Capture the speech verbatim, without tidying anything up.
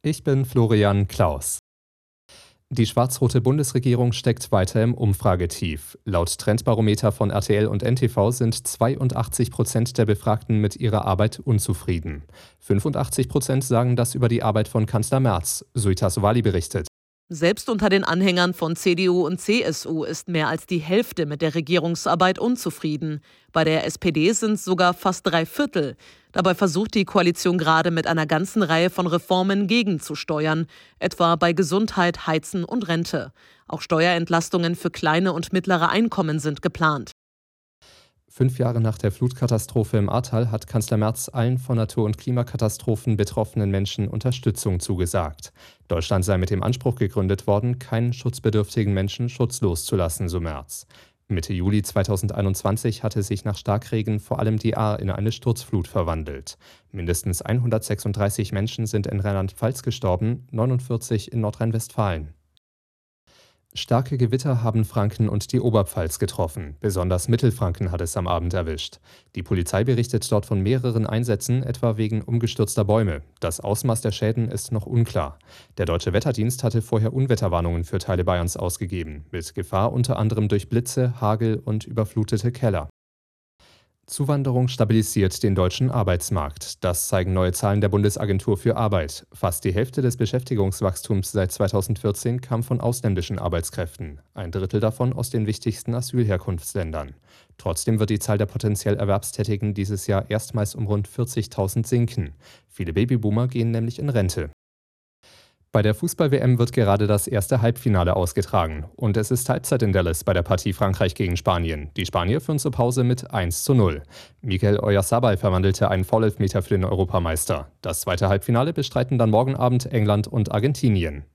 Ich bin Florian Klaus. Die schwarz-rote Bundesregierung steckt weiter im Umfragetief. Laut Trendbarometer von R T L und N T V sind zweiundachtzig Prozent der Befragten mit ihrer Arbeit unzufrieden. fünfundachtzig Prozent sagen das über die Arbeit von Kanzler Merz. Suita Sowali berichtet. Selbst unter den Anhängern von C D U und C S U ist mehr als die Hälfte mit der Regierungsarbeit unzufrieden. Bei der S P D sind es sogar fast drei Viertel. Dabei versucht die Koalition gerade mit einer ganzen Reihe von Reformen gegenzusteuern, etwa bei Gesundheit, Heizen und Rente. Auch Steuerentlastungen für kleine und mittlere Einkommen sind geplant. Fünf Jahre nach der Flutkatastrophe im Ahrtal hat Kanzler Merz allen von Natur- und Klimakatastrophen betroffenen Menschen Unterstützung zugesagt. Deutschland sei mit dem Anspruch gegründet worden, keinen schutzbedürftigen Menschen schutzlos zu lassen, so Merz. Mitte Juli zweitausendeinundzwanzig hatte sich nach Starkregen vor allem die Ahr in eine Sturzflut verwandelt. Mindestens hundertsechsunddreißig Menschen sind in Rheinland-Pfalz gestorben, neunundvierzig in Nordrhein-Westfalen. Starke Gewitter haben Franken und die Oberpfalz getroffen. Besonders Mittelfranken hat es am Abend erwischt. Die Polizei berichtet dort von mehreren Einsätzen, etwa wegen umgestürzter Bäume. Das Ausmaß der Schäden ist noch unklar. Der Deutsche Wetterdienst hatte vorher Unwetterwarnungen für Teile Bayerns ausgegeben, mit Gefahr unter anderem durch Blitze, Hagel und überflutete Keller. Zuwanderung stabilisiert den deutschen Arbeitsmarkt. Das zeigen neue Zahlen der Bundesagentur für Arbeit. Fast die Hälfte des Beschäftigungswachstums seit zweitausendvierzehn kam von ausländischen Arbeitskräften, ein Drittel davon aus den wichtigsten Asylherkunftsländern. Trotzdem wird die Zahl der potenziell Erwerbstätigen dieses Jahr erstmals um rund vierzigtausend sinken. Viele Babyboomer gehen nämlich in Rente. Bei der Fußball-W M wird gerade das erste Halbfinale ausgetragen. Und es ist Halbzeit in Dallas bei der Partie Frankreich gegen Spanien. Die Spanier führen zur Pause mit eins zu null. Mikel Oyarzabal verwandelte einen Foulelfmeter für den Europameister. Das zweite Halbfinale bestreiten dann morgen Abend England und Argentinien.